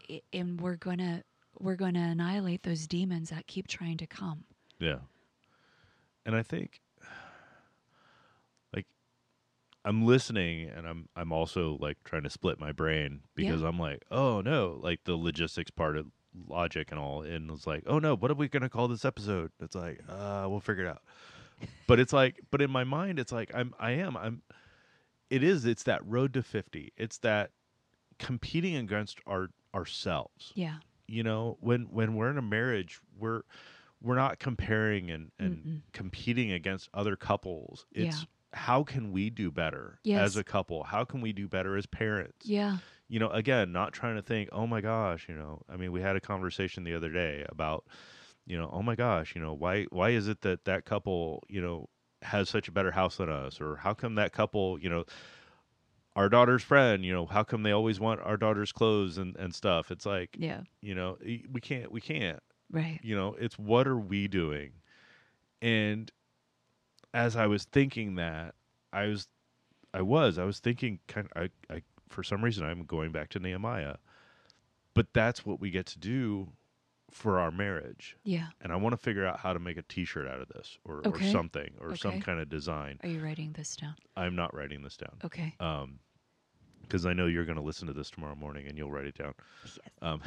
I- and we're gonna we're gonna annihilate those demons that keep trying to come. Yeah. And I think, like, I'm listening, and I'm I'm also like trying to split my brain because Yeah. I'm like, oh no, like the logistics part of logic and all, and it's like, oh no, what are we gonna call this episode? It's like, uh, we'll figure it out. But it's like, but in my mind, it's like I'm I am I'm. It is. It's that road to fifty. It's that competing against our ourselves. Yeah. You know, when when we're in a marriage, we're we're not comparing and, and Mm-mm. competing against other couples. It's Yeah. how can we do better Yes. as a couple? How can we do better as parents? Yeah. You know, again, not trying to think, oh my gosh, you know, I mean, we had a conversation the other day about, you know, oh my gosh, you know, why why is it that that couple, you know, has such a better house than us? Or how come that couple, you know, our daughter's friend, you know, how come they always want our daughter's clothes and, and stuff? It's like, Yeah. you know, y- we can't, we can't, Right. you know, it's what are we doing? And as I was thinking that, I was, I was, I was thinking kind of, I, I, for some reason, I'm going back to Nehemiah, but that's what we get to do for our marriage. Yeah. And I want to figure out how to make a t-shirt out of this or, Okay. or something or some Okay. kind of design. Are you writing this down? I'm not writing this down. Okay. Um, because I know you're going to listen to this tomorrow morning and you'll write it down. Yes. Um,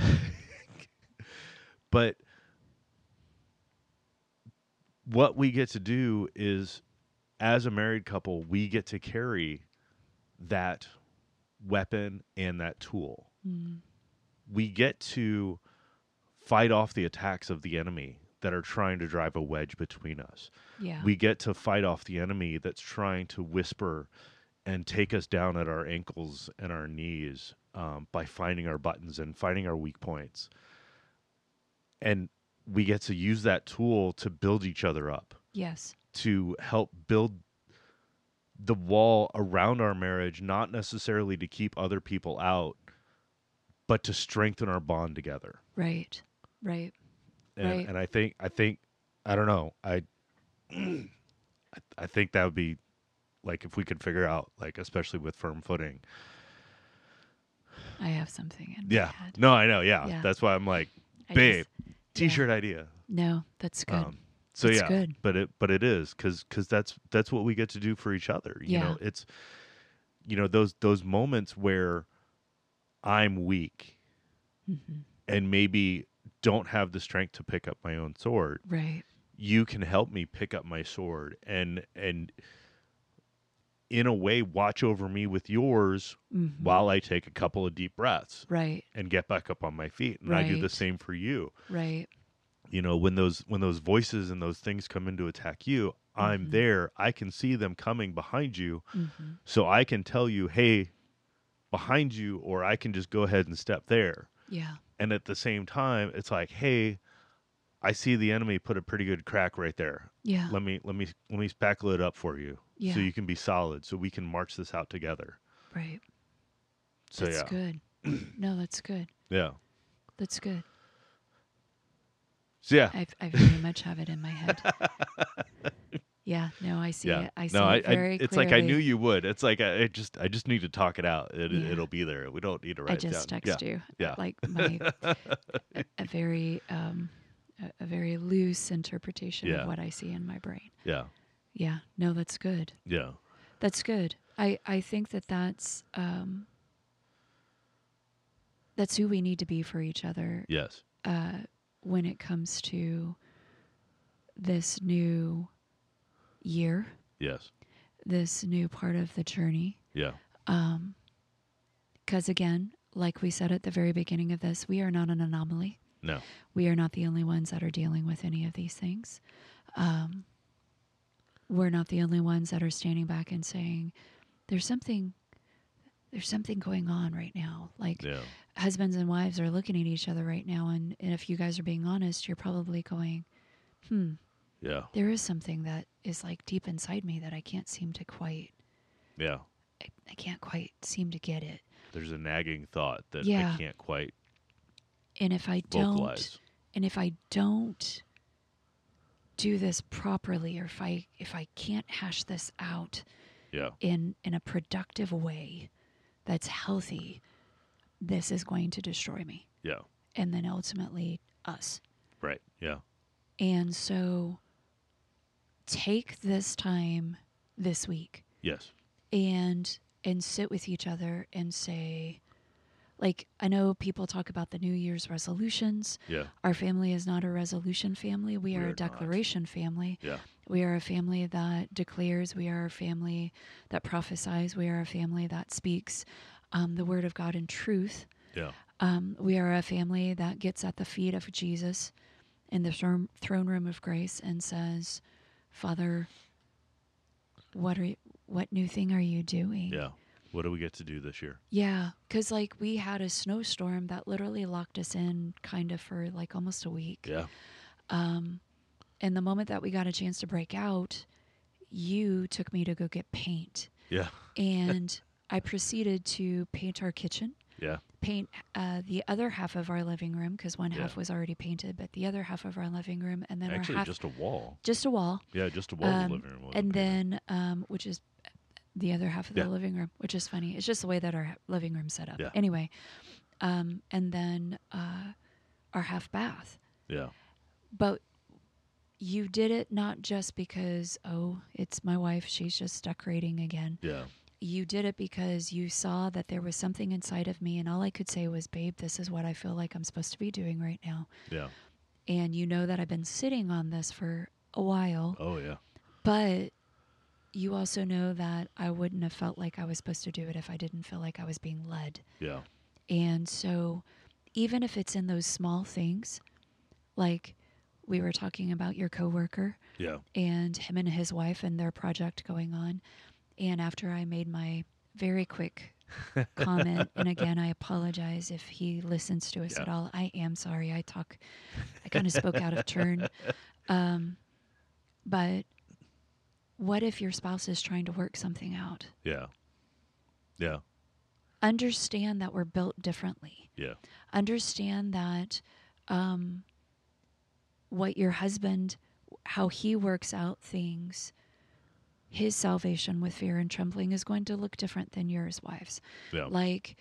but what we get to do is, as a married couple, we get to carry that weapon and that tool. Mm. We get to fight off the attacks of the enemy that are trying to drive a wedge between us. Yeah. We get to fight off the enemy that's trying to whisper and take us down at our ankles and our knees um, by finding our buttons and finding our weak points. And we get to use that tool to build each other up, Yes. to help build the wall around our marriage, not necessarily to keep other people out, but to strengthen our bond together. Right. Right. And, Right. and I think, I think, I don't know, I, I, I think that would be, like, if we could figure out, like, especially with firm footing. I have something in Yeah. my head. No, I know. Yeah. Yeah. That's why I'm like, I babe, just- t-shirt idea. No, that's good. Um, so That's yeah, good. but it, but it is cause, cause that's, that's what we get to do for each other. You Yeah. know, it's, you know, those, those moments where I'm weak hmm and maybe don't have the strength to pick up my own sword. Right. You can help me pick up my sword and, and in a way watch over me with yours hmm while I take a couple of deep breaths Right. and get back up on my feet. And I do the Right. same for you. Right. You know, when those, when those voices and those things come in to attack you, I'm Mhm. there. I can see them coming behind you. hmm So I can tell you, hey, behind you, or I can just go ahead and step there. Yeah. And at the same time, it's like, hey, I see the enemy put a pretty good crack right there. Yeah. Let me let me let me spackle it up for you, Yeah. so you can be solid, so we can march this out together. Right. So That's yeah, good. No, that's good. yeah. That's good. So yeah, I I very much have it in my head. Yeah. No, I see yeah. it. I see no, I, it very I it's clearly. like I knew you would. It's like I, I just I just need to talk it out. It, Yeah. It'll be there. We don't need to write I it just down. text yeah. you. Yeah. Like my a, a very um a, a very loose interpretation Yeah. of what I see in my brain. Yeah. Yeah. No, that's good. Yeah. That's good. I I think that that's um that's who we need to be for each other Yes. uh when it comes to this new year, Yes. this new part of the journey. Yeah. Um, because again, like we said at the very beginning of this, we are not an anomaly. No. We are not the only ones that are dealing with any of these things. Um, we're not the only ones that are standing back and saying, "There's something, there's something going on right now." Like Yeah. husbands and wives are looking at each other right now, and, and if you guys are being honest, you're probably going, "Hmm, Yeah. there is something that is like deep inside me that I can't seem to quite, Yeah. I, I can't quite seem to get it." There's a nagging thought that Yeah. I can't quite And if I don't, vocalize. and if I don't do this properly, or if I if I can't hash this out Yeah. in in a productive way that's healthy, this is going to destroy me. Yeah. and then ultimately us. Right. Yeah. And so take this time this week Yes. and and sit with each other and say, like, I know people talk about the New Year's resolutions. Yeah. Our family is not a resolution family. We, We are are a not. declaration family. Yeah. We are a family that declares. We are a family that prophesies. We are a family that speaks um, the word of God in truth. Yeah. Um, we are a family that gets at the feet of Jesus in the throne throne room of grace and says, Father, what are you, what new thing are you doing? Yeah. What do we get to do this year? Yeah, because like we had a snowstorm that literally locked us in kind of for like almost a week. Yeah. Um, and the moment that we got a chance to break out, you took me to go get paint. Yeah. And I proceeded to paint our kitchen, Yeah. paint uh, the other half of our living room because one Yeah. half was already painted, but the other half of our living room, and then Actually, our half just a wall. just a wall. Yeah, just a wall of Um, the living room. wasn't and painted. then, um, which is the other half of Yeah. the living room, which is funny. It's just the way that our living room's set up. Yeah. Anyway, um, and then uh, our half bath. Yeah. But you did it not just because, oh, it's my wife, she's just decorating again. Yeah. You did it because you saw that there was something inside of me, and all I could say was, babe, this is what I feel like I'm supposed to be doing right now. Yeah. And you know that I've been sitting on this for a while, Oh yeah. but you also know that I wouldn't have felt like I was supposed to do it if I didn't feel like I was being led. Yeah. And so even if it's in those small things, like we were talking about your coworker Yeah. and him and his wife and their project going on, and after I made my very quick comment, and again, I apologize if he listens to us Yeah. at all. I am sorry. I talk, I kind of spoke out of turn. Um, but what if your spouse is trying to work something out? Yeah. Yeah. Understand that we're built differently. Yeah. Understand that um, what your husband, how he works out things, his salvation with fear and trembling is going to look different than yours, wives. Yeah. Like,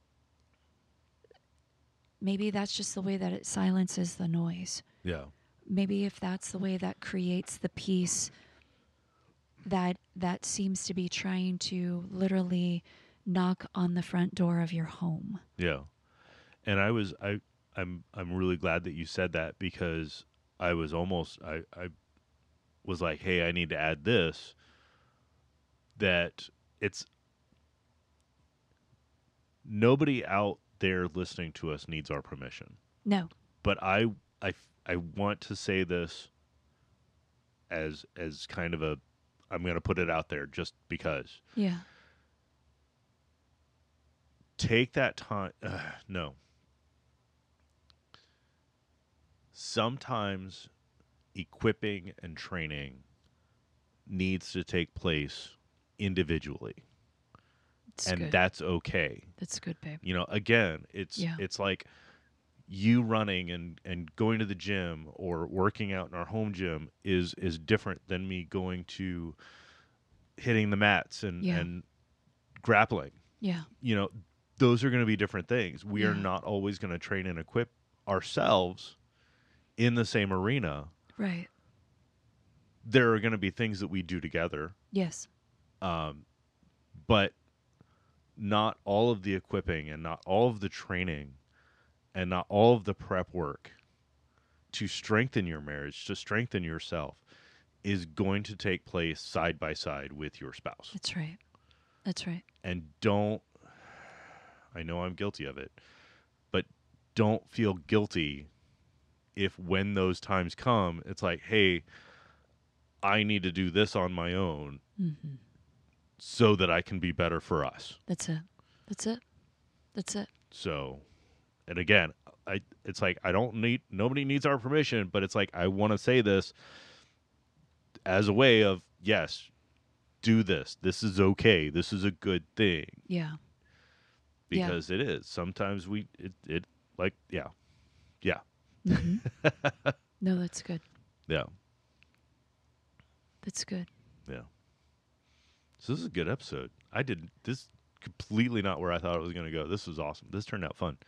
maybe that's just the way that it silences the noise. Yeah. Maybe if that's the way that creates the peace that that seems to be trying to literally knock on the front door of your home. Yeah. And I was I I'm I'm really glad that you said that because I was almost I I was like, "Hey, I need to add this that it's nobody out there listening to us needs our permission." No. But I I I want to say this as as kind of a I'm going to put it out there just because. Yeah. Take that time. Uh, no. Sometimes equipping and training needs to take place individually. That's and good. that's okay. That's good, babe. You know, again, it's Yeah. it's like you running and, and going to the gym or working out in our home gym is is different than me going to hitting the mats and, Yeah. and grappling. Yeah. You know, those are going to be different things. We are Yeah. not always going to train and equip ourselves in the same arena. Right. There are going to be things that we do together, Yes. um, but not all of the equipping and not all of the training and not all of the prep work to strengthen your marriage, to strengthen yourself, is going to take place side by side with your spouse. That's right. That's right. And don't, I know I'm guilty of it, but don't feel guilty if when those times come, it's like, hey, I need to do this on my own Mm-hmm. so that I can be better for us. That's it. That's it. That's it. So, and again, I it's like I don't need nobody needs our permission, but it's like I want to say this as a way of yes, do this. This is okay. This is a good thing Yeah. because it is. Sometimes we it, it like yeah. Yeah. Mm-hmm. No, that's good. Yeah. That's good. Yeah. So this is a good episode. I did this completely not where I thought it was going to go. This was awesome. This turned out fun.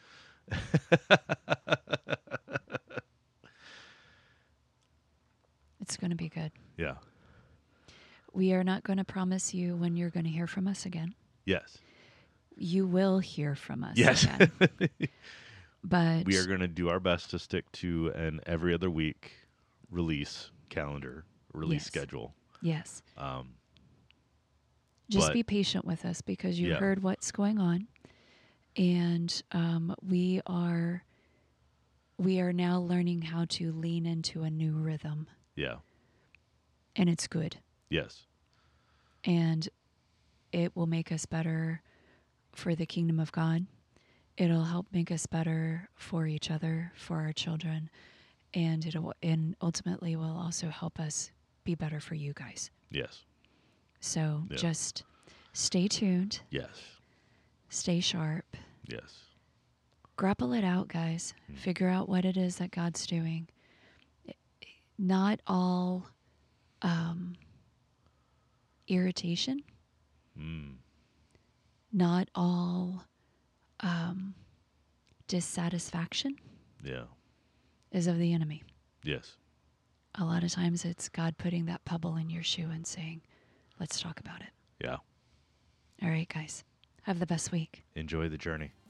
It's going to be good. Yeah. We are not going to promise you when you're going to hear from us again. Yes. You will hear from us Yes. again. But We are going to do our best to stick to an every other week release calendar, release Yes. schedule. yes. Um, Just but- be patient with us because you Yeah. heard what's going on. And um, we are we are now learning how to lean into a new rhythm. yeah. And it's good. Yes. And it will make us better for the kingdom of God. It'll help make us better for each other, for our children, and it'll and ultimately will also help us be better for you guys. Yes. So Yeah. just stay tuned, Yes. stay sharp, Yes. grapple it out, guys. Mm. Figure out what it is that God's doing. Not all um, irritation, Mm. not all um, dissatisfaction Yeah. is of the enemy. Yes. A lot of times it's God putting that pebble in your shoe and saying, let's talk about it. Yeah. All right, guys. Have the best week. Enjoy the journey.